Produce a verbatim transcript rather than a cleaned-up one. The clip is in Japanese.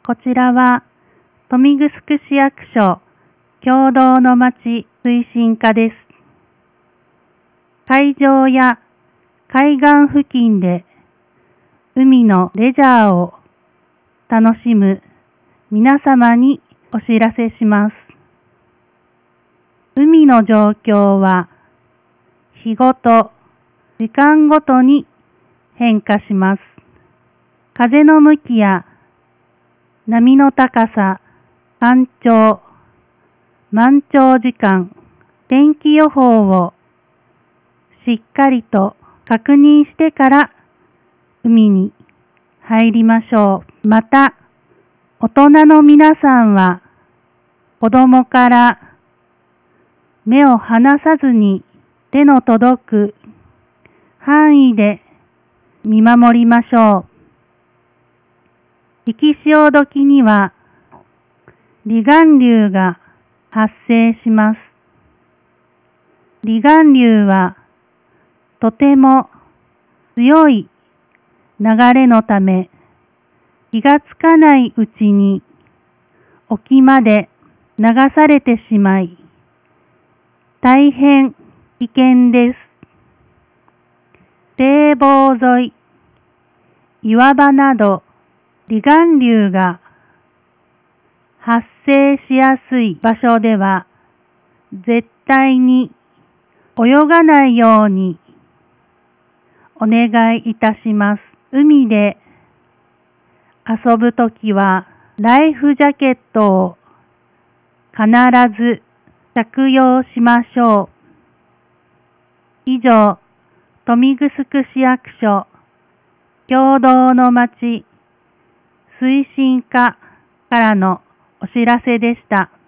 こちらは、豊見城市役所共同の町推進課です。海上や海岸付近で海のレジャーを楽しむ皆様にお知らせします。海の状況は日ごと、時間ごとに変化します。風の向きや波の高さ、干潮、満潮時間、天気予報をしっかりと確認してから海に入りましょう。また、大人の皆さんは子供から目を離さずに手の届く範囲で見守りましょう。引き潮時には離岸流が発生します。離岸流はとても強い流れのため、気がつかないうちに沖まで流されてしまい、大変危険です。堤防沿い、岩場など離岸流が発生しやすい場所では絶対に泳がないようにお願いいたします。海で遊ぶときはライフジャケットを必ず着用しましょう。以上、豊見城市役所共同の町推進課からのお知らせでした。